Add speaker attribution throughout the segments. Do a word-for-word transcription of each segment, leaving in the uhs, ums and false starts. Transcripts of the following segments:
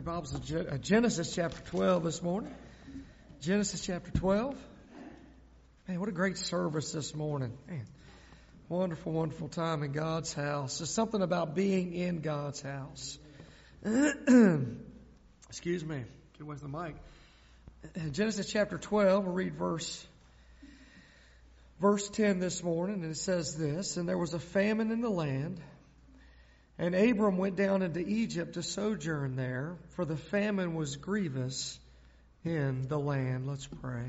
Speaker 1: Bibles to Genesis chapter twelve this morning. Genesis chapter twelve. Man, what a great service this morning. Man, wonderful, wonderful time in God's house. There's something about being in God's house. Excuse me. Get away from the mic. Genesis chapter twelve, we'll read verse, verse ten this morning, and it says this, "And there was a famine in the land, and Abram went down into Egypt to sojourn there, for the famine was grievous in the land." Let's pray.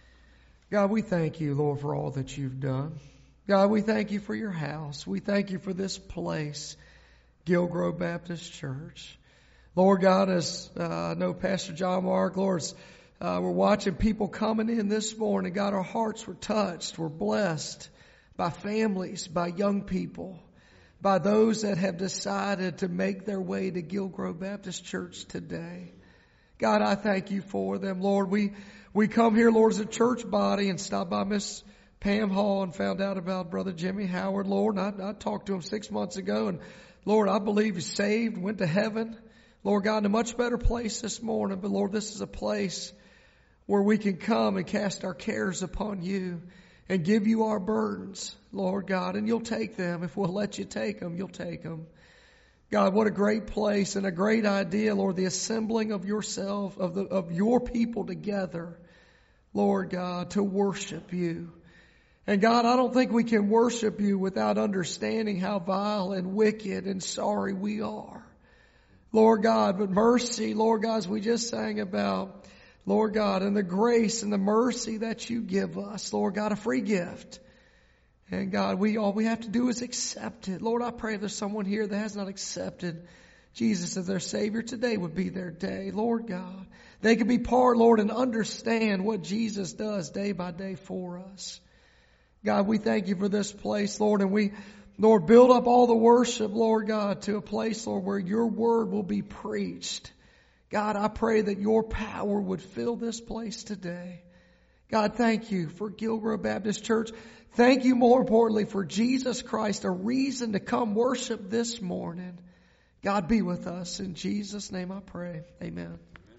Speaker 1: God, we thank you, Lord, for all that you've done. God, we thank you for your house. We thank you for this place, Gilgrove Baptist Church. Lord God, as uh, I know Pastor John Mark, Lord, as, uh, we're watching people coming in this morning. God, our hearts were touched. We're blessed by families, by young people, by those that have decided to make their way to Gilgrove Baptist Church today. God, I thank you for them. Lord, we, we come here, Lord, as a church body and stopped by Miss Pam Hall and found out about Brother Jimmy Howard, Lord. And I, I talked to him six months ago, and Lord, I believe he's saved, went to heaven. Lord God, in a much better place this morning. But Lord, this is a place where we can come and cast our cares upon you and give you our burdens, Lord God, and you'll take them. If we'll let you take them, you'll take them. God, what a great place and a great idea, Lord, the assembling of yourself, of the, of your people together, Lord God, to worship you. And God, I don't think we can worship you without understanding how vile and wicked and sorry we are. Lord God, but mercy, Lord God, as we just sang about, Lord God, and the grace and the mercy that you give us, Lord God, a free gift. And God, we all we have to do is accept it. Lord, I pray there's someone here that has not accepted Jesus as their Savior. Today would be their day, Lord God. They could be part, Lord, and understand what Jesus does day by day for us. God, we thank you for this place, Lord, and we, Lord, build up all the worship, Lord God, to a place, Lord, where your word will be preached. God, I pray that your power would fill this place today. God, thank you for Gilgrove Baptist Church. Thank you, more importantly, for Jesus Christ, a reason to come worship this morning. God, be with us. In Jesus' name I pray. Amen.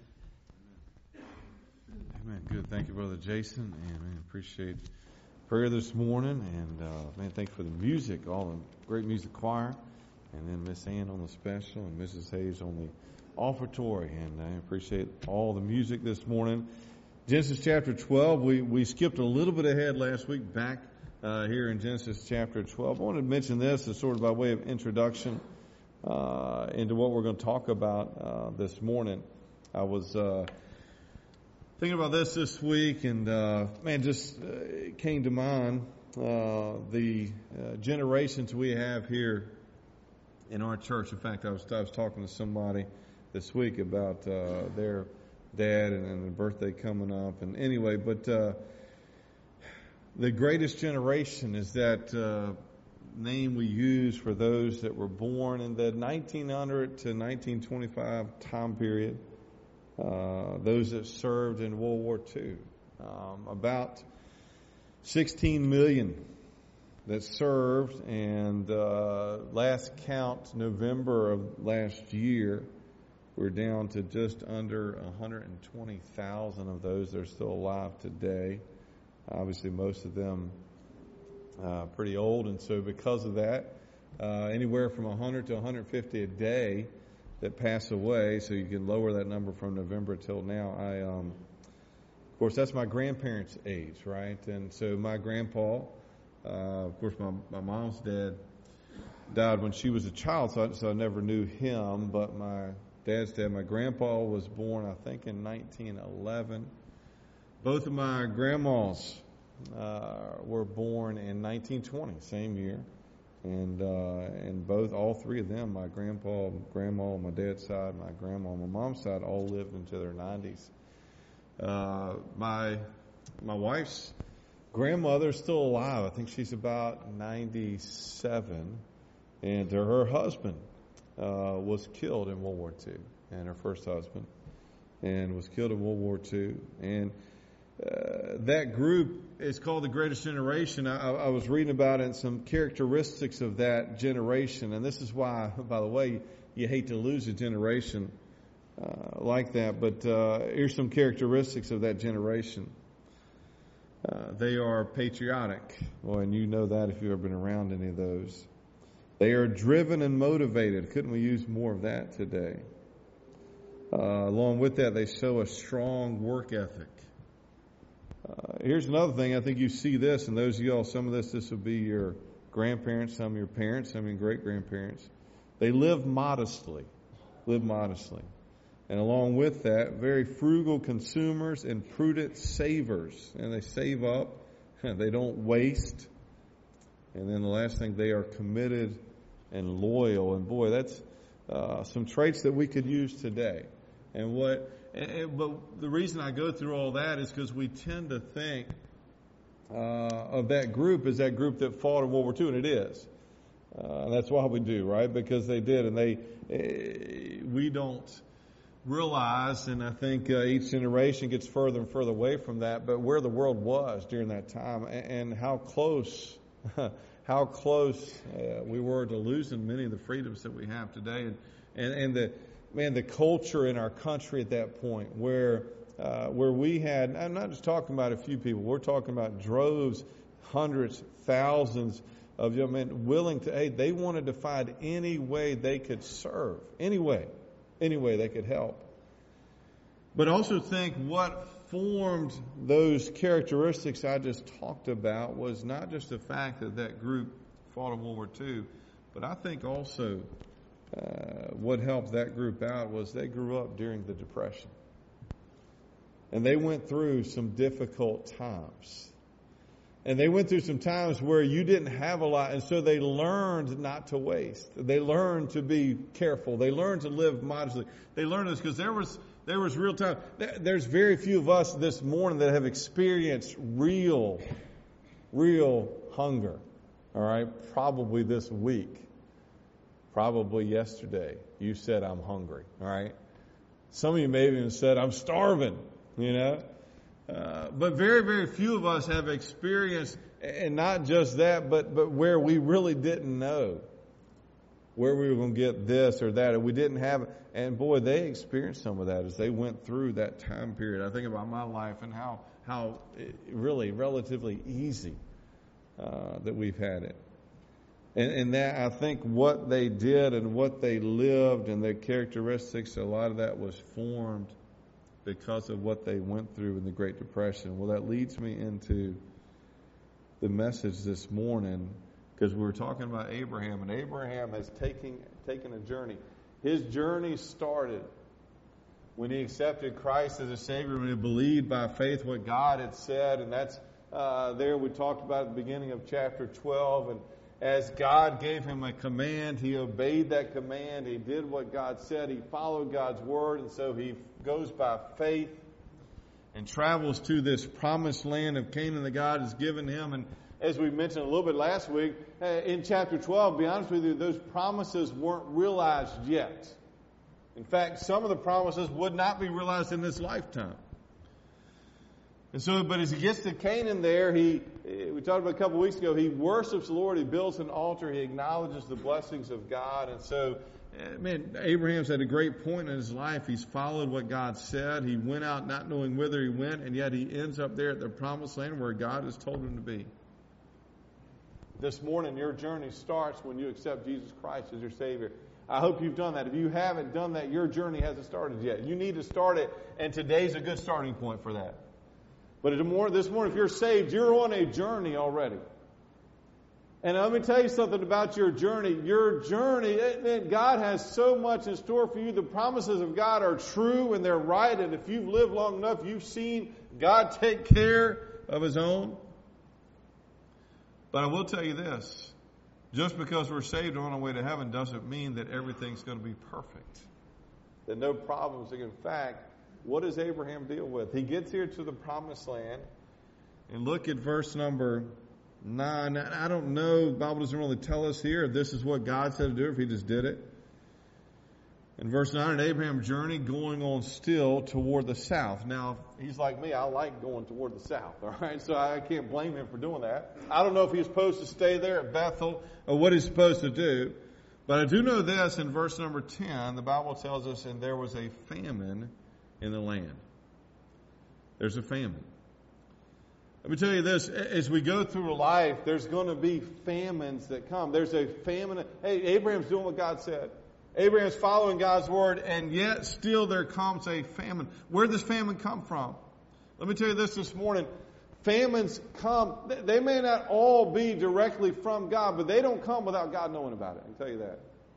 Speaker 2: Amen. Good. Thank you, Brother Jason. And man, appreciate prayer this morning. And uh, man, thanks for the music, all the great music choir. And then Miss Ann on the special and Missus Hayes on the offertory, and I appreciate all the music this morning. Genesis chapter twelve, we, we skipped a little bit ahead last week, back uh, here in Genesis chapter twelve. I wanted to mention this as sort of by way of introduction uh, into what we're going to talk about uh, this morning. I was uh, thinking about this this week, and uh, man, just uh, it came to mind uh, the uh, generations we have here in our church. In fact, I was I was talking to somebody this week about uh, their dad and, and the birthday coming up. And anyway, but uh, the greatest generation is that uh, name we use for those that were born in the nineteen hundred to nineteen twenty-five time period, uh, those that served in World War Two. Um, about sixteen million that served, and uh, last count, November of last year, we're down to just under one hundred twenty thousand of those that are still alive today. Obviously, most of them uh, pretty old, and so because of that, uh, anywhere from one hundred to one hundred fifty a day that pass away. So you can lower that number from November till now. I, um, of course, that's my grandparents' age, right? And so my grandpa, uh, of course, my my mom's dad died when she was a child, so I, so I never knew him, but my dad's dad, my grandpa, was born, I think, in nineteen eleven. Both of my grandmas uh, were born in nineteen twenty, same year. And uh, and both, all three of them, my grandpa, grandma on my dad's side, my grandma on my mom's side, all lived into their nineties. Uh, my my wife's grandmother is still alive. I think she's about ninety-seven. And her husband Uh, was killed in World War Two, and her first husband, and was killed in World War Two. And uh, that group is called the Greatest Generation. I, I was reading about it and some characteristics of that generation, and this is why, by the way, you hate to lose a generation. Uh, like that. But uh, here's some characteristics of that generation. Uh, they are patriotic. Well, and you know that if you've ever been around any of those. They are driven and motivated. Couldn't we use more of that today? Uh, along with that, they show a strong work ethic. Uh, here's another thing. I think you see this, and those of y'all, some of this, this would be your grandparents, some of your parents, some of your great-grandparents. They live modestly. Live modestly. And along with that, very frugal consumers and prudent savers. And they save up. They don't waste. And then the last thing, they are committed and loyal. And boy, that's uh, some traits that we could use today. And what, and, but the reason I go through all that is because we tend to think uh, of that group as that group that fought in World War Two, and it is. Uh, and that's why we do, right? Because they did, and they, uh, we don't realize, and I think uh, each generation gets further and further away from that, but where the world was during that time, and, and how close, how close uh, we were to losing many of the freedoms that we have today, and and, and the man, the culture in our country at that point, where uh, where we had, I'm not just talking about a few people, we're talking about droves, hundreds, thousands of young men willing to aid. They wanted to find any way they could serve, any way, any way they could help. But also think what formed those characteristics I just talked about was not just the fact that that group fought in World War Two, but I think also uh, what helped that group out was they grew up during the Depression. And they went through some difficult times. And they went through some times where you didn't have a lot, and so they learned not to waste. They learned to be careful. They learned to live modestly. They learned this because there was there was real time. There's very few of us this morning that have experienced real, real hunger. All right, probably this week, probably yesterday. You said I'm hungry. All right, some of you maybe even said I'm starving. You know. Uh, but very, very few of us have experienced, and not just that, but, but where we really didn't know where we were going to get this or that, or we didn't have it. And boy, they experienced some of that as they went through that time period. I think about my life and how, how it really relatively easy uh, that we've had it. And, and that, I think what they did and what they lived and their characteristics, a lot of that was formed because of what they went through in the Great Depression. Well, that leads me into the message this morning, because we were talking about Abraham, and Abraham has taken, taken a journey. His journey started when he accepted Christ as a Savior, when he believed by faith what God had said, and that's uh, there we talked about at the beginning of chapter twelve, and as God gave him a command, he obeyed that command. He did what God said. He followed God's word. And so he goes by faith and travels to this promised land of Canaan that God has given him. And as we mentioned a little bit last week, in chapter twelve, to be honest with you, those promises weren't realized yet. In fact, some of the promises would not be realized in this lifetime. And so, but as he gets to Canaan there, he, we talked about a couple of weeks ago, he worships the Lord, he builds an altar, he acknowledges the blessings of God. And so, man, Abraham's at a great point in his life. He's followed what God said. He went out not knowing whither he went, and yet he ends up there at the promised land where God has told him to be. This morning, your journey starts when you accept Jesus Christ as your Savior. I hope you've done that. If you haven't done that, your journey hasn't started yet. You need to start it, and today's a good starting point for that. But this morning, if you're saved, you're on a journey already. And let me tell you something about your journey. Your journey, God has so much in store for you. The promises of God are true and they're right. And if you've lived long enough, you've seen God take care of His own. But I will tell you this. Just because we're saved on our way to heaven doesn't mean that everything's going to be perfect. That no problems. In fact, what does Abraham deal with? He gets here to the promised land. And look at verse number nine. I don't know. The Bible doesn't really tell us here if this is what God said to do, if He just did it. In verse nine, and Abraham journeyed going on still toward the south. Now, he's like me. I like going toward the south. All right, so I can't blame him for doing that. I don't know if he's supposed to stay there at Bethel or what he's supposed to do. But I do know this, in verse number ten, the Bible tells us, and there was a famine in the land. There's a famine. Let me tell you this, as we go through life, there's going to be famines that come. There's a famine. Hey, Abraham's doing what God said. Abraham's following God's word, and yet still there comes a famine. Where does famine come from? Let me tell you this this morning. Famines come, they may not all be directly from God, but they don't come without God knowing about it. I can tell you that.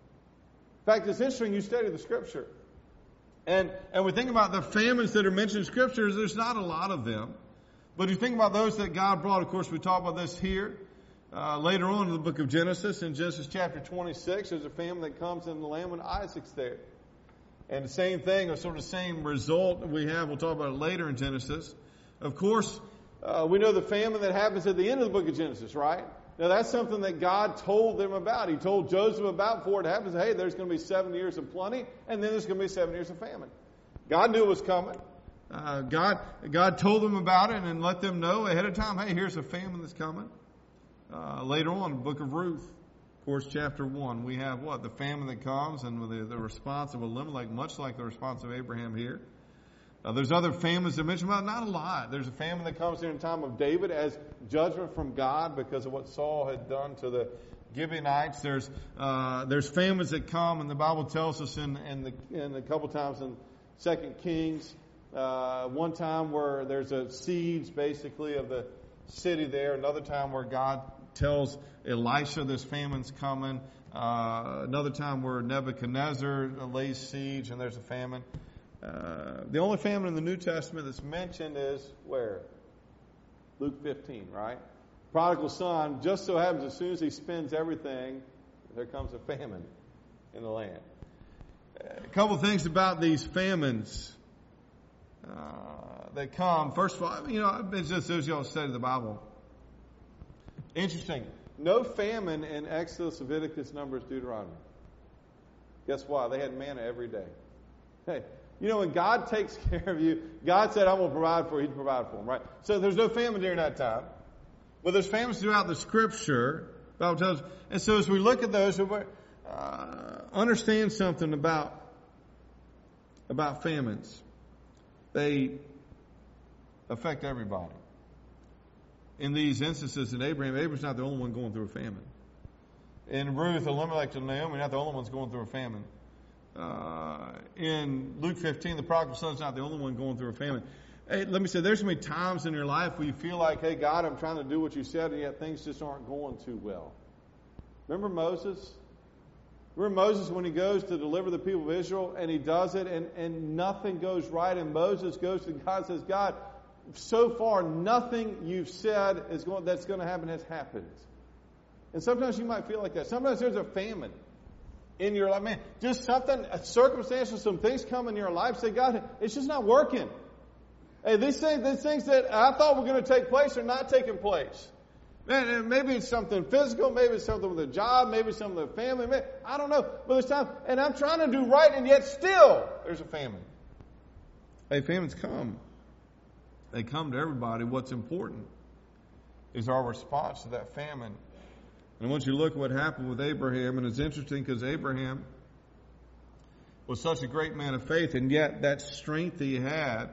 Speaker 2: In fact, it's interesting, you study the Scripture. And, and we think about the famines that are mentioned in Scriptures, there's not a lot of them. But you think about those that God brought, of course, we talk about this here. Uh, later on in the book of Genesis, in Genesis chapter twenty-six, there's a famine that comes in the land when Isaac's there. And the same thing, or sort of same result we have, we'll talk about it later in Genesis. Of course, uh, we know the famine that happens at the end of the book of Genesis, right? Now that's something that God told them about. He told Joseph about before it happens. Hey, there's going to be seven years of plenty, and then there's going to be seven years of famine. God knew it was coming. Uh, God, God told them about it and let them know ahead of time, hey, here's a famine that's coming. Uh, later on, in the book of Ruth, of course, chapter one, we have what? The famine that comes and the, the response of Elimelech, much like the response of Abraham here. Uh, there's other famines that mentioned about, not a lot. There's a famine that comes during the time of David as judgment from God because of what Saul had done to the Gibeonites. There's uh, there's famines that come, and the Bible tells us in, in, the, in a couple times in Second Kings, uh, one time where there's a siege, basically, of the city there. Another time where God tells Elisha this famine's coming. Uh, another time where Nebuchadnezzar lays siege and there's a famine. Uh, the only famine in the New Testament that's mentioned is where? Luke fifteen, right? Prodigal son, just so happens as soon as he spends everything, there comes a famine in the land. A couple things about these famines uh, that come. First of all, you know, it's just as y'all study the Bible. Interesting. No famine in Exodus, Leviticus, Numbers, Deuteronomy. Guess why? They had manna every day. Hey, you know, when God takes care of you, God said, I'm going to provide for you. He'd provide for them, right? So there's no famine during that time. But there's famines throughout the Scripture. The Bible tells us. And so as we look at those, uh, understand something about, about famines. They affect everybody. In these instances in Abraham, Abraham's not the only one going through a famine. In Ruth, Elimelech, and Naomi, not the only ones going through a famine. Uh, in Luke fifteen, the prodigal son's not the only one going through a famine. Hey, let me say, there's going to be times in your life where you feel like, hey, God, I'm trying to do what you said, and yet things just aren't going too well. Remember Moses? Remember Moses when he goes to deliver the people of Israel, and he does it, and, and nothing goes right, and Moses goes to God and says, God, so far, nothing you've said is going, that's going to happen has happened. And sometimes you might feel like that. Sometimes there's a famine in your life. Man, just something, a circumstance, some things come in your life. Say, God, it's just not working. Hey, these things, these things that I thought were going to take place are not taking place. Man, maybe it's something physical. Maybe it's something with a job. Maybe it's something with a family. Maybe, I don't know. But there's time, and I'm trying to do right, and yet still there's a famine. Hey, famines come. They come to everybody. What's important is our response to that famine. And once you look at what happened with Abraham, and it's interesting because Abraham was such a great man of faith, and yet that strength he had,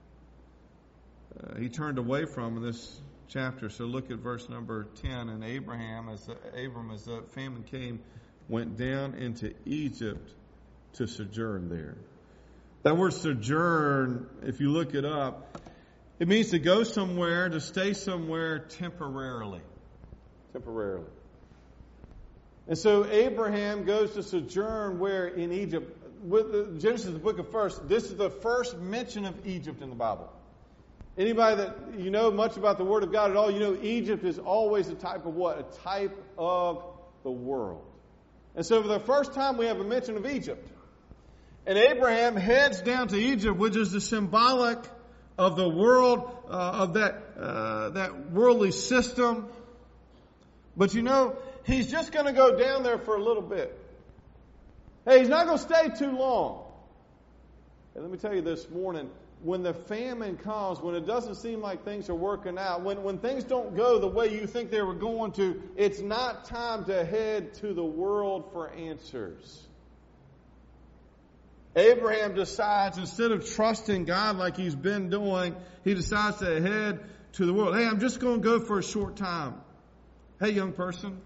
Speaker 2: uh, he turned away from in this chapter. So look at verse number ten. And Abraham, as the, Abram, as the famine came, went down into Egypt to sojourn there. That word sojourn, if you look it up, it means to go somewhere, to stay somewhere temporarily. Temporarily. And so Abraham goes to sojourn where in Egypt. With Genesis, the book of first, this is the first mention of Egypt in the Bible. Anybody that you know much about the Word of God at all, you know Egypt is always a type of what? A type of the world. And so for the first time we have a mention of Egypt. And Abraham heads down to Egypt, which is the symbolic of the world, uh, of that uh, that worldly system. But you know, he's just going to go down there for a little bit. Hey, he's not going to stay too long. And let me tell you this morning, when the famine comes, when it doesn't seem like things are working out, when, when things don't go the way you think they were going to, it's not time to head to the world for answers. Abraham decides, instead of trusting God like he's been doing, he decides to head to the world. Hey, I'm just going to go for a short time. Hey, young person.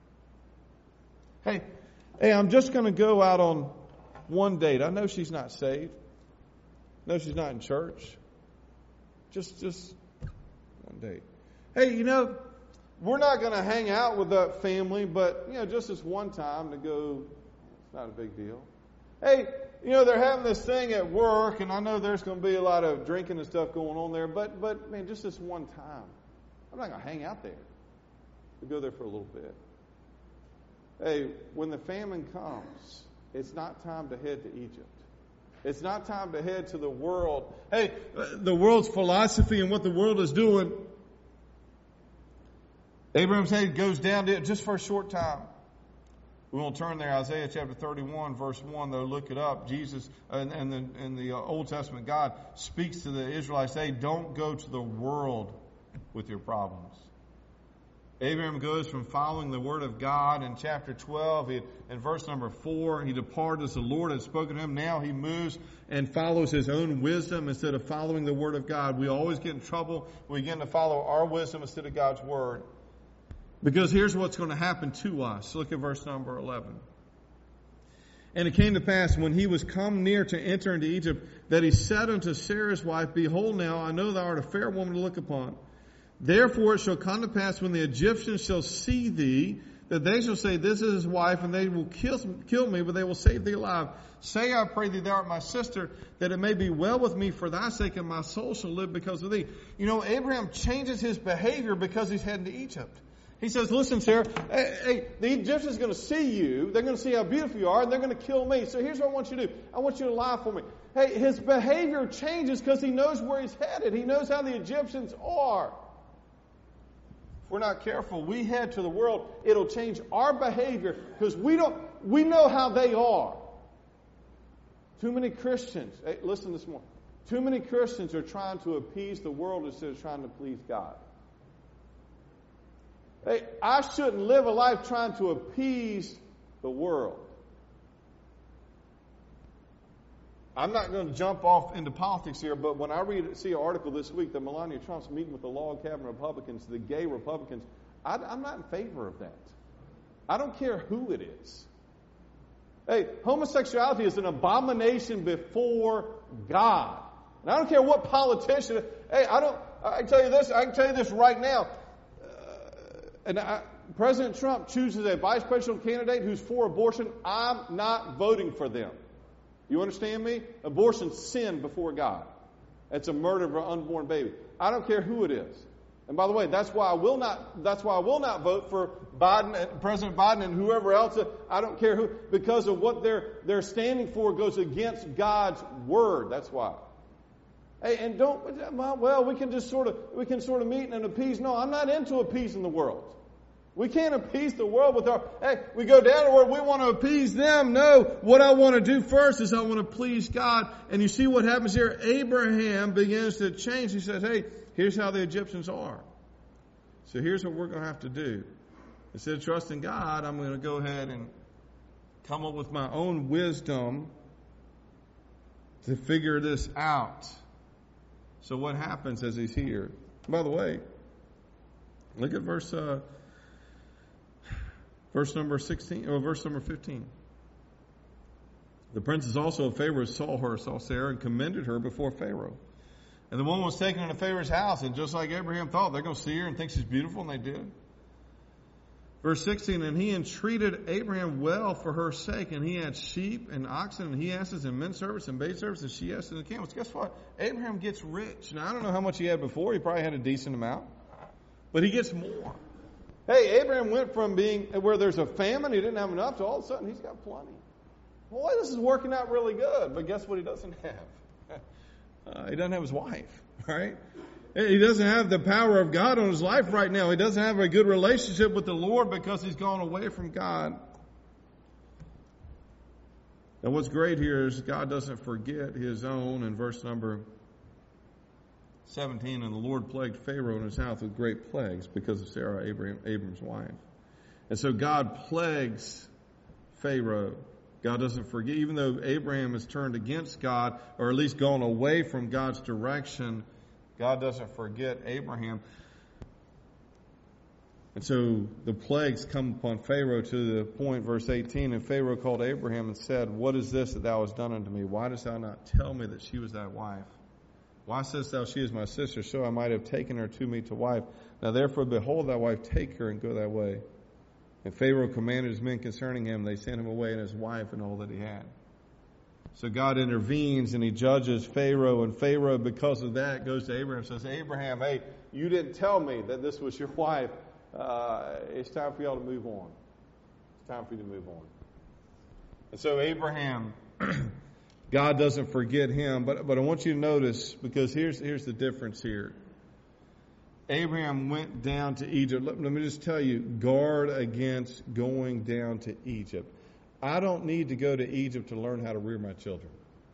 Speaker 2: Hey, hey, I'm just going to go out on one date. I know she's not saved. No, she's not in church. Just, just one date. Hey, you know, we're not going to hang out with that family, but, you know, just this one time to go, it's not a big deal. Hey, you know, they're having this thing at work, and I know there's going to be a lot of drinking and stuff going on there, but, but man, just this one time. I'm not going to hang out there. We'll go there for a little bit. Hey, when the famine comes, it's not time to head to Egypt. It's not time to head to the world. Hey, the world's philosophy and what the world is doing. Abraham's head goes down to it just for a short time. We won't turn there. Isaiah chapter thirty-one, verse one, though, look it up. Jesus, and, and the, in the Old Testament, God speaks to the Israelites, hey, don't go to the world with your problems. Abraham goes from following the word of God in chapter twelve, he, in verse number four, he departed as the Lord had spoken to him. Now he moves and follows his own wisdom instead of following the word of God. We always get in trouble when we begin to follow our wisdom instead of God's word. Because here's what's going to happen to us. Look at verse number eleven. And it came to pass, when he was come near to enter into Egypt, that he said unto Sarah's wife, Behold now, I know thou art a fair woman to look upon. Therefore it shall come to pass, when the Egyptians shall see thee, that they shall say, This is his wife, and they will kill, kill me, but they will save thee alive. Say, I pray thee, thou art my sister, that it may be well with me for thy sake, and my soul shall live because of thee. You know, Abraham changes his behavior because he's heading to Egypt. He says, listen, Sarah, hey, hey, the Egyptians are going to see you. They're going to see how beautiful you are, and they're going to kill me. So here's what I want you to do. I want you to lie for me. Hey, his behavior changes because he knows where he's headed. He knows how the Egyptians are. If we're not careful, we head to the world, it'll change our behavior because we don't, we know how they are. Too many Christians, hey, listen this morning, too many Christians are trying to appease the world instead of trying to please God. Hey, I shouldn't live a life trying to appease the world. I'm not going to jump off into politics here, but when I read see an article this week that Melania Trump's meeting with the log cabin Republicans, the gay Republicans, I, I'm not in favor of that. I don't care who it is. Hey, homosexuality is an abomination before God. And I don't care what politician. Hey, I don't. I can tell you this. I can tell you this right now. And I, President Trump chooses a vice presidential candidate who's for abortion. I'm not voting for them. You understand me? Abortion's sin before God. It's a murder of an unborn baby. I don't care who it is. And by the way, that's why I will not. That's why I will not vote for Biden, President Biden, and whoever else. I don't care who, because of what they're they're standing for goes against God's word. That's why. Hey, and don't. Well, we can just sort of we can sort of meet and appease. No, I'm not into appeasing the world. We can't appease the world with our, hey, we go down to where we want to appease them. No, what I want to do first is I want to please God. And you see what happens here? Abraham begins to change. He says, hey, here's how the Egyptians are. So here's what we're going to have to do. Instead of trusting God, I'm going to go ahead and come up with my own wisdom to figure this out. So what happens as he's here? By the way, look at verse uh, verse number sixteen, or verse number fifteen. The princes also of Pharaoh saw her, saw Sarah, and commended her before Pharaoh. And the woman was taken into Pharaoh's house, and just like Abraham thought, they're going to see her and think she's beautiful, and they did. Verse sixteen, and he entreated Abraham well for her sake, and he had sheep and oxen and he asses and men servants and maid servants and she asses and camels. Guess what? Abraham gets rich. Now, I don't know how much he had before. He probably had a decent amount. But he gets more. Hey, Abraham went from being where there's a famine, he didn't have enough, to all of a sudden he's got plenty. Boy, this is working out really good. But guess what he doesn't have? Uh, he doesn't have his wife, right? He doesn't have the power of God on his life right now. He doesn't have a good relationship with the Lord because he's gone away from God. Now what's great here is God doesn't forget his own. In verse number seventeen, and the Lord plagued Pharaoh and his house with great plagues because of Sarah, Abraham, Abram's wife. And so God plagues Pharaoh. God doesn't forget, even though Abraham has turned against God, or at least gone away from God's direction, God doesn't forget Abraham. And so the plagues come upon Pharaoh to the point, verse eighteen, and Pharaoh called Abraham and said, what is this that thou hast done unto me? Why dost thou not tell me that she was thy wife? Why sayest thou, she is my sister, so I might have taken her to me to wife? Now therefore, behold, thy wife, take her and go thy way. And Pharaoh commanded his men concerning him. They sent him away and his wife and all that he had. So God intervenes and he judges Pharaoh. And Pharaoh, because of that, goes to Abraham and says, Abraham, hey, you didn't tell me that this was your wife. Uh, it's time for y'all to move on. It's time for you to move on. And so Abraham, God doesn't forget him. But, but I want you to notice, because here's, here's the difference here. Abraham went down to Egypt. Let, let me just tell you, guard against going down to Egypt. I don't need to go to Egypt to learn how to rear my children.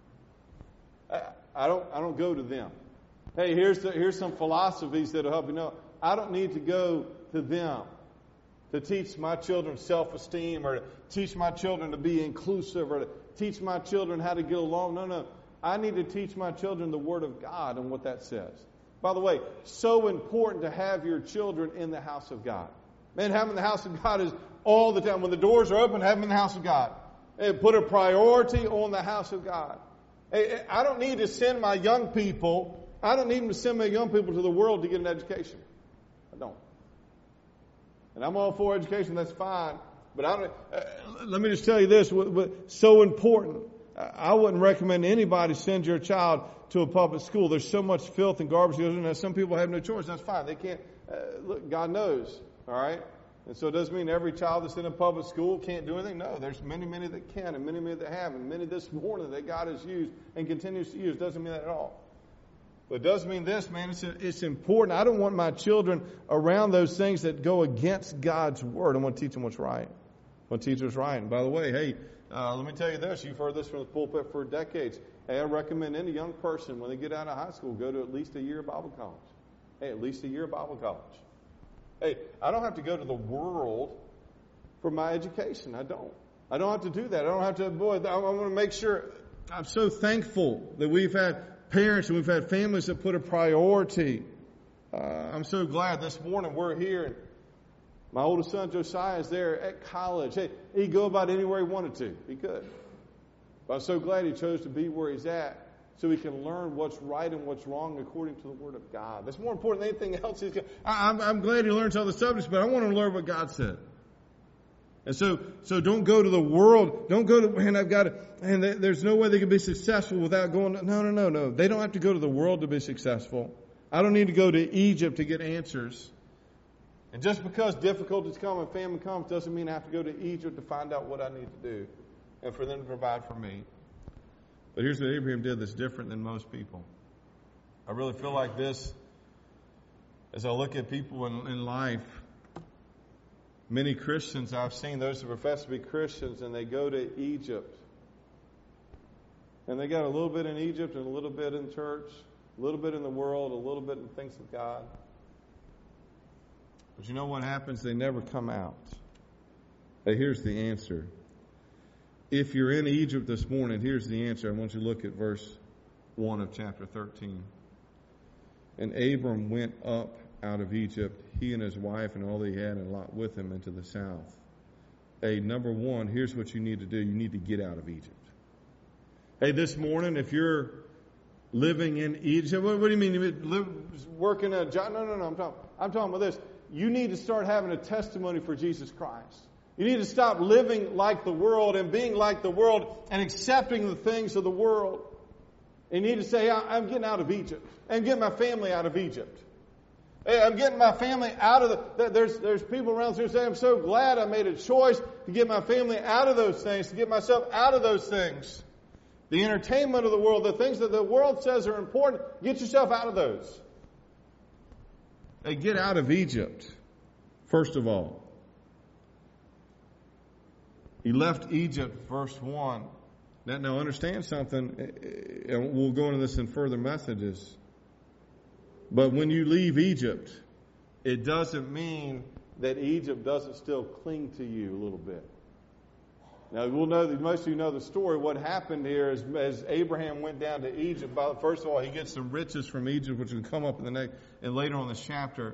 Speaker 2: I, I don't I don't go to them. Hey, here's the, here's some philosophies that'll help you know. I don't need to go to them to teach my children self-esteem or to teach my children to be inclusive or to teach my children how to get along. No, no. I need to teach my children the Word of God and what that says. By the way, so important to have your children in the house of God. Man, having the house of God is all the time. When the doors are open, have them in the house of God. And put a priority on the house of God. Hey, I don't need to send my young people, I don't need to send my young people to the world to get an education. I don't. And I'm all for education, that's fine. But I don't, uh, let me just tell you this, what, what, so important. I wouldn't recommend anybody send your child to a public school. There's so much filth and garbage goes in there. Some people have no choice. That's fine. They can't. Uh, look, God knows. All right. And so it doesn't mean every child that's in a public school can't do anything. No, there's many, many that can, and many, many that have, and many this morning that God has used and continues to use. Doesn't mean that at all. But it does mean this, man. It's it's important. I don't want my children around those things that go against God's word. I want to teach them what's right. I want to teach them what's right. And by the way, hey. Uh, let me tell you this. You've heard this from the pulpit for decades. Hey, I recommend any young person, when they get out of high school, go to at least a year of Bible college. Hey, at least a year of Bible college. Hey, I don't have to go to the world for my education. I don't. I don't have to do that. I don't have to, boy, I want to make sure. I'm so thankful that we've had parents and we've had families that put a priority. Uh, I'm so glad this morning we're here. My oldest son, Josiah, is there at college. Hey, he'd go about anywhere he wanted to. He could. But I'm so glad he chose to be where he's at so he can learn what's right and what's wrong according to the Word of God. That's more important than anything else. He's got. I, I'm, I'm glad he learns other subjects, but I want him to learn what God said. And so, so don't go to the world. Don't go to, man, I've got to, and there's no way they can be successful without going to, no, no, no, no. They don't have to go to the world to be successful. I don't need to go to Egypt to get answers. And just because difficulties come and famine comes doesn't mean I have to go to Egypt to find out what I need to do and for them to provide for me. But here's what Abraham did that's different than most people. I really feel like this as I look at people in, in life. Many Christians I've seen, those who profess to be Christians, and they go to Egypt. And they got a little bit in Egypt and a little bit in church, a little bit in the world, a little bit in things of God. But you know what happens? They never come out. Hey, here's the answer. If you're in Egypt this morning, here's the answer. I want you to look at verse one of chapter thirteen. And Abram went up out of Egypt, he and his wife and all that he had, and Lot with him into the south. Hey, number one, here's what you need to do. You need to get out of Egypt. Hey, this morning, if you're living in Egypt, what, what do you mean? You live, working a job? No, no, no. I'm talking, I'm talking about this. You need to start having a testimony for Jesus Christ. You need to stop living like the world and being like the world and accepting the things of the world. And you need to say, I'm getting out of Egypt. I'm getting my family out of Egypt. Hey, I'm getting my family out of the... There's, there's people around here saying, I'm so glad I made a choice to get my family out of those things, to get myself out of those things. The entertainment of the world, the things that the world says are important, get yourself out of those. Hey, get out of Egypt, first of all. He left Egypt, verse one, Now, now understand something, and we'll go into this in further messages. But when you leave Egypt, it doesn't mean that Egypt doesn't still cling to you a little bit. Now, we'll know that most of you know the story. What happened here is, as Abraham went down to Egypt, first of all, he gets some riches from Egypt, which will come up in the next, and later on in this chapter.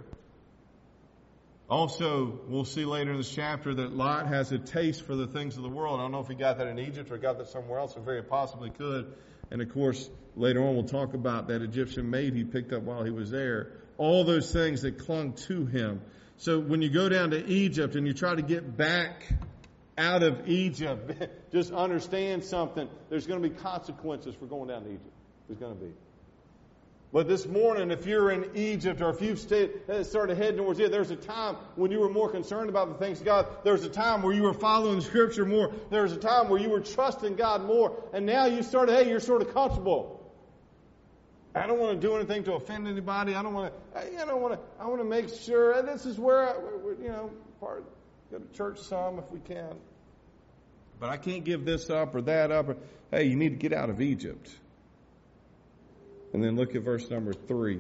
Speaker 2: Also, we'll see later in this chapter that Lot has a taste for the things of the world. I don't know if he got that in Egypt or got that somewhere else, or very possibly could. And of course, later on we'll talk about that Egyptian maid he picked up while he was there. All those things that clung to him. So when you go down to Egypt and you try to get back out of Egypt, just understand something. There's going to be consequences for going down to Egypt. There's going to be. But this morning, if you're in Egypt or if you've stayed, started heading towards it, there's a time when you were more concerned about the things of God. There's a time where you were following Scripture more. There's a time where you were trusting God more. And now you started, hey, you're sort of comfortable. I don't want to do anything to offend anybody. I don't want to, I don't want to, I want to make sure this is where, I, you know, part, go to church some if we can. But I can't give this up or that up. Or, hey, you need to get out of Egypt. And then look at verse number three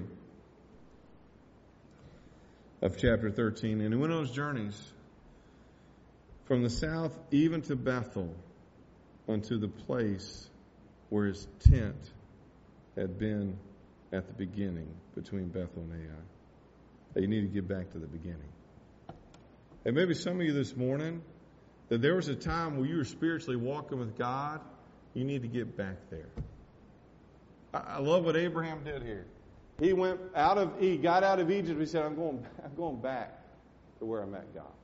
Speaker 2: of chapter thirteen. And he went on his journeys from the south even to Bethel unto the place where his tent had been at the beginning between Bethel and Ai. Hey, you need to get back to the beginning. And maybe some of you this morning, that there was a time where you were spiritually walking with God. You need to get back there. I love what Abraham did here. He went out of, he got out of Egypt. He said, I'm going, I'm going back to where I met God.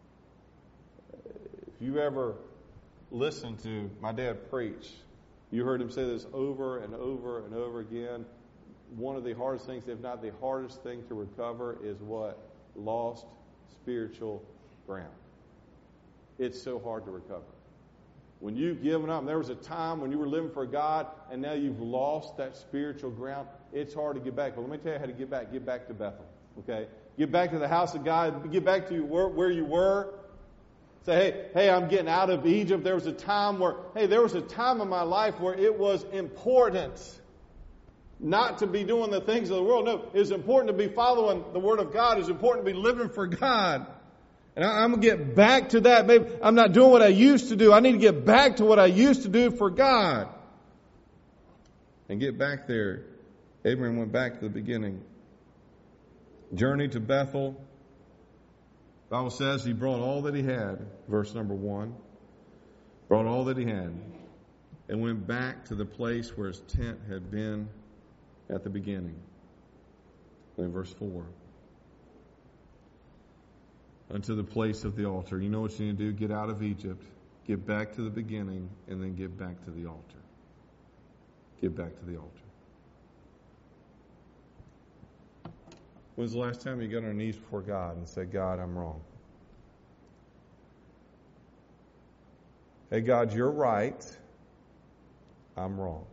Speaker 2: If you ever listened to my dad preach, you heard him say this over and over and over again. One of the hardest things, if not the hardest thing to recover, is what? Lost spiritual ground. It's so hard to recover. When you've given up, and there was a time when you were living for God, and now you've lost that spiritual ground, it's hard to get back. But let me tell you how to get back. Get back to Bethel, okay? Get back to the house of God. Get back to where, where you were. Say, hey, hey, I'm getting out of Egypt. There was a time where, hey, there was a time in my life where it was important not to be doing the things of the world. No, it was important to be following the Word of God. It was important to be living for God. And I'm going to get back to that. Maybe I'm not doing what I used to do. I need to get back to what I used to do for God. And get back there. Abraham went back to the beginning. Journey to Bethel. The Bible says he brought all that he had. Verse number one. Brought all that he had. And went back to the place where his tent had been at the beginning. And verse four. Unto the place of the altar. You know what you need to do? Get out of Egypt. Get back to the beginning. And then get back to the altar. Get back to the altar. When's the last time you got on your knees before God and said, God, I'm wrong? Hey, God, you're right. I'm wrong.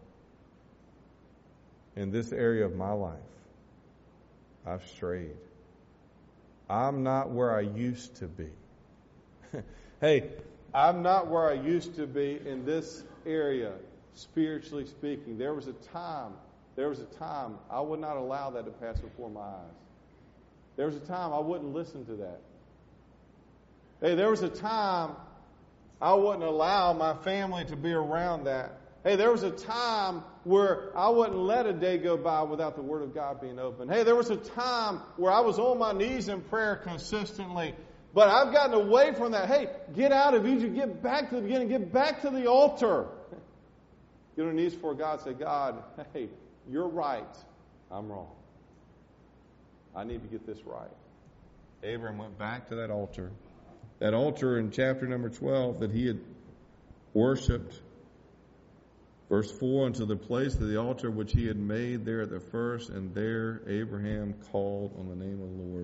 Speaker 2: In this area of my life, I've strayed. I'm not where I used to be. Hey, I'm not where I used to be in this area, spiritually speaking. There was a time, there was a time I would not allow that to pass before my eyes. There was a time I wouldn't listen to that. Hey, there was a time I wouldn't allow my family to be around that. Hey, there was a time where I wouldn't let a day go by without the Word of God being open. Hey, there was a time where I was on my knees in prayer consistently. But I've gotten away from that. Hey, get out of Egypt. Get back to the beginning. Get back to the altar. Get on your knees before God. Say, God, hey, you're right. I'm wrong. I need to get this right. Abraham went back to that altar. That altar in chapter number twelve that he had worshipped. Verse four, unto the place of the altar which he had made there at the first, and there Abraham called on the name of the Lord.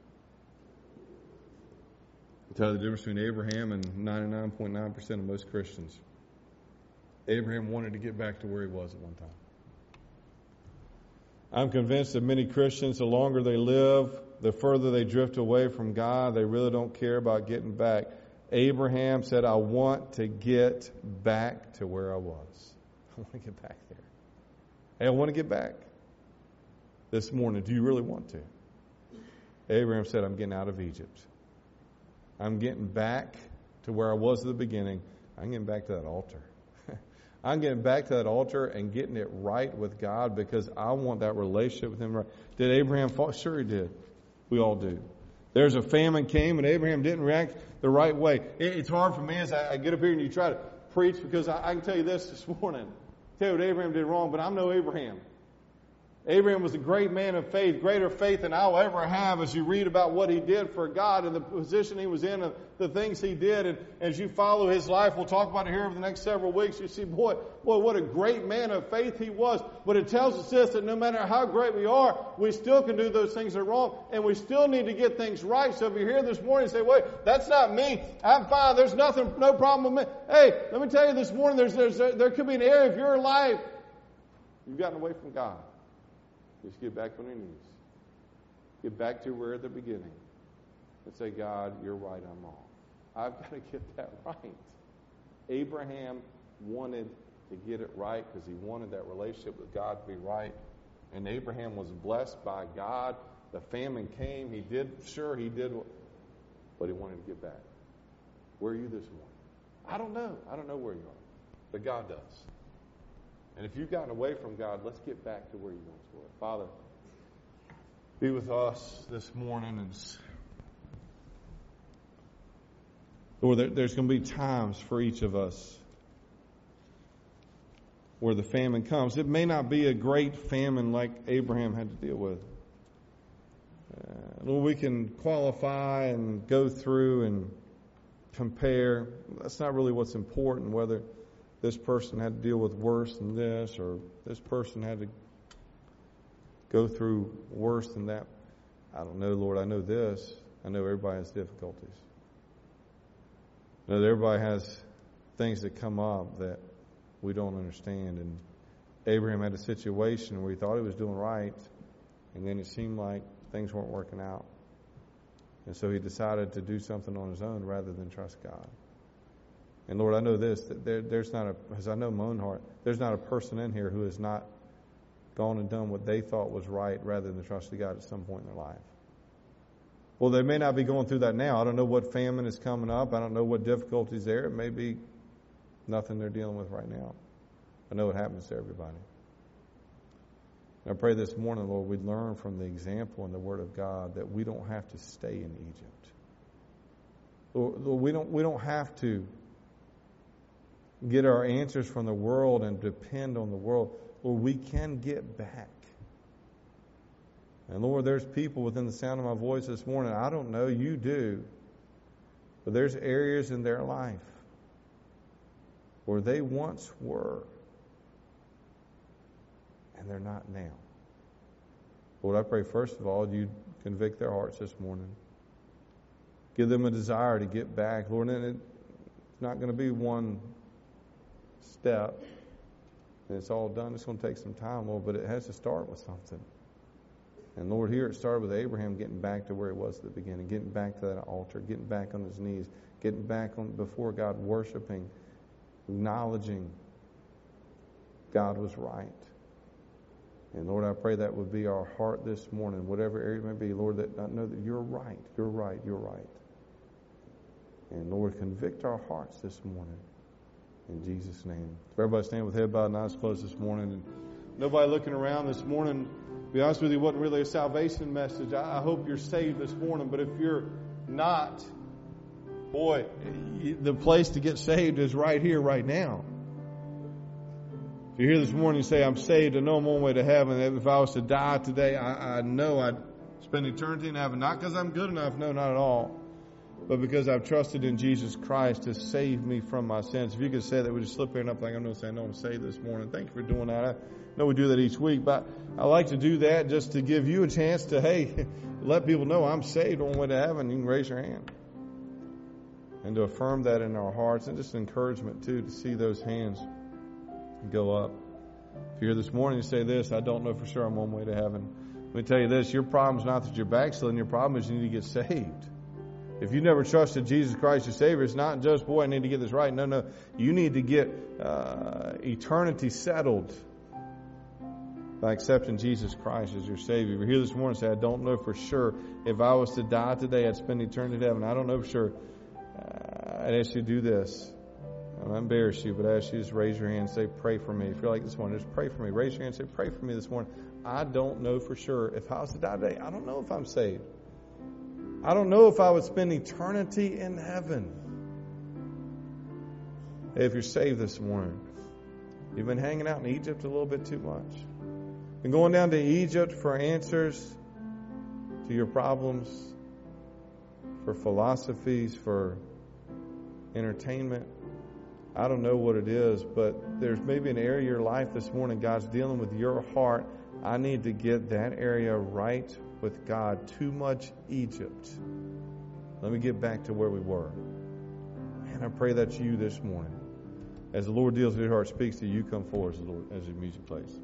Speaker 2: I'll tell you the difference between Abraham and ninety-nine point nine percent of most Christians. Abraham wanted to get back to where he was at one time. I'm convinced that many Christians, the longer they live, the further they drift away from God. They really don't care about getting back. Abraham said, I want to get back to where I was. I want to get back there. Hey, I want to get back. This morning, do you really want to? Abraham said, I'm getting out of Egypt. I'm getting back to where I was at the beginning. I'm getting back to that altar. I'm getting back to that altar and getting it right with God because I want that relationship with Him. Did Abraham fall? Sure he did. We all do. There's a famine came and Abraham didn't react the right way. It's hard for me as I get up here and you try to preach because I can tell you this this morning. Tell you what Abraham did wrong, but I'm no Abraham. Abraham was a great man of faith, greater faith than I'll ever have as you read about what he did for God and the position he was in and the things he did. And as you follow his life, we'll talk about it here over the next several weeks. You see, boy, boy, what a great man of faith he was. But it tells us this, that no matter how great we are, we still can do those things that are wrong. And we still need to get things right. So if you're here this morning and say, wait, that's not me. I'm fine. There's nothing, no problem with me. Hey, let me tell you this morning, there's, there's, there could be an area of your life you've gotten away from God. Just get back on your knees. Get back to where at the beginning. And say, God, you're right, I'm wrong. I've got to get that right. Abraham wanted to get it right because he wanted that relationship with God to be right. And Abraham was blessed by God. The famine came. He did, sure, he did, but he wanted to get back. Where are you this morning? I don't know. I don't know where you are. But God does. And if you've gotten away from God, let's get back to where you once were. Father, be with us this morning. And Lord, there, there's going to be times for each of us where the famine comes. It may not be a great famine like Abraham had to deal with. Uh, Lord, we can qualify and go through and compare. That's not really what's important, whether this person had to deal with worse than this, or this person had to go through worse than that. I don't know, Lord. I know this. I know everybody has difficulties. I know that everybody has things that come up that we don't understand. And Abraham had a situation where he thought he was doing right, and then it seemed like things weren't working out. And so he decided to do something on his own rather than trust God. And Lord, I know this, that there, there's not a, as I know my own heart, there's not a person in here who has not gone and done what they thought was right rather than trusting God at some point in their life. Well, they may not be going through that now. I don't know what famine is coming up. I don't know what difficulties there. It may be nothing they're dealing with right now. I know it happens to everybody. And I pray this morning, Lord, we learn from the example in the Word of God that we don't have to stay in Egypt. Lord, Lord, we don't, we don't have to get our answers from the world and depend on the world. Lord, we can get back. And Lord, there's people within the sound of my voice this morning. I don't know, you do. But there's areas in their life where they once were and they're not now. Lord, I pray first of all, you convict their hearts this morning. Give them a desire to get back. Lord, and it's not going to be one step and it's all done. It's going to take some time, Lord, but it has to start with something. And Lord, here it started with Abraham getting back to where he was at the beginning, getting back to that altar, getting back on his knees, getting back on before God, worshiping, acknowledging God was right. And Lord, I pray that would be our heart this morning, whatever area it may be, Lord, that I know that you're right, you're right, you're right. And Lord, convict our hearts this morning. In Jesus' name. So everybody stand with head bowed and eyes closed this morning. And nobody looking around this morning. To be honest with you, it wasn't really a salvation message. I, I hope you're saved this morning. But if you're not, boy, the place to get saved is right here, right now. If you're here this morning and you say, I'm saved, I know I'm on my way to heaven. If I was to die today, I, I know I'd spend eternity in heaven. Not because I'm good enough. No, not at all. But because I've trusted in Jesus Christ to save me from my sins. If you could say that, we just slip here and up like I'm going to say, no, I'm saved this morning. Thank you for doing that. I know we do that each week, but I like to do that just to give you a chance to, hey, let people know I'm saved on my way to heaven. You can raise your hand. And to affirm that in our hearts, and just encouragement too, to see those hands go up. If you're here this morning, you say this, I don't know for sure I'm on my way to heaven. Let me tell you this, your problem is not that you're backsliding. Your problem is you need to get saved. If you never trusted Jesus Christ your Savior, it's not just, boy, I need to get this right. No, no. You need to get uh, eternity settled by accepting Jesus Christ as your Savior. If you're here this morning and say, I don't know for sure if I was to die today, I'd spend eternity in heaven. I don't know for sure. Uh, I'd ask you to do this. I'll embarrass you, but I ask you to just raise your hand and say, pray for me. If you're like this morning, just pray for me. Raise your hand and say, pray for me this morning. I don't know for sure if I was to die today. I don't know if I'm saved. I don't know if I would spend eternity in heaven. If you're saved this morning, you've been hanging out in Egypt a little bit too much. Been going down to Egypt for answers to your problems, for philosophies, for entertainment. I don't know what it is, but there's maybe an area of your life this morning God's dealing with your heart. I need to get that area right with God. Too much Egypt. Let me get back to where we were. And I pray that's you this morning. As the Lord deals with your heart, speaks to you, you come forward as the, Lord, as the music plays.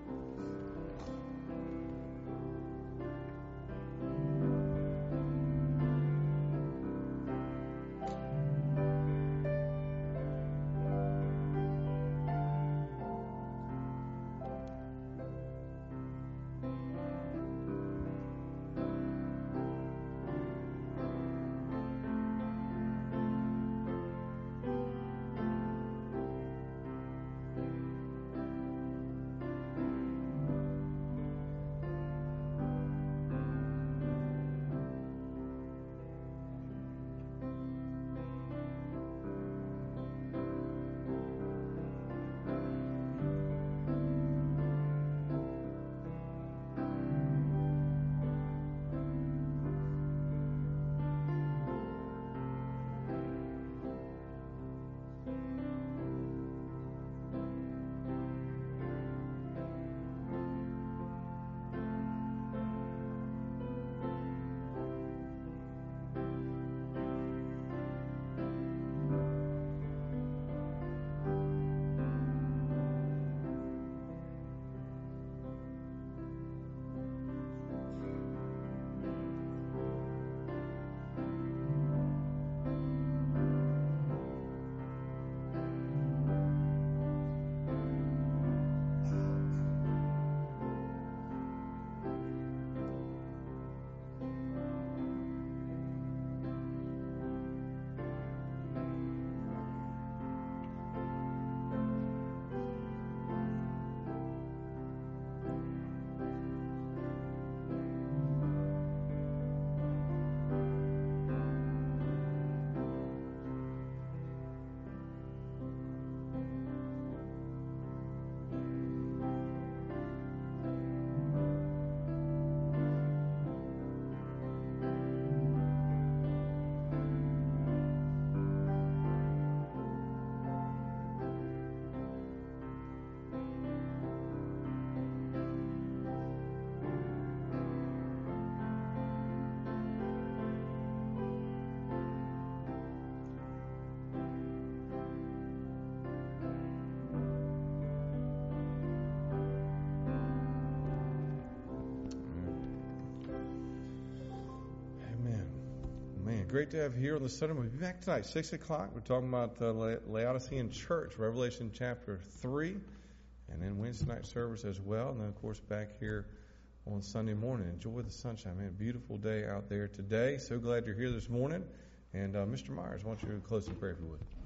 Speaker 2: Great to have you here on the Sunday. We'll be back tonight, six o'clock. We're talking about the La- Laodicean Church, Revelation chapter three, and then Wednesday night service as well. And then, of course, back here on Sunday morning. Enjoy the sunshine, man. Beautiful day out there today. So glad you're here this morning. And uh, Mister Myers, why don't you close in prayer if you would.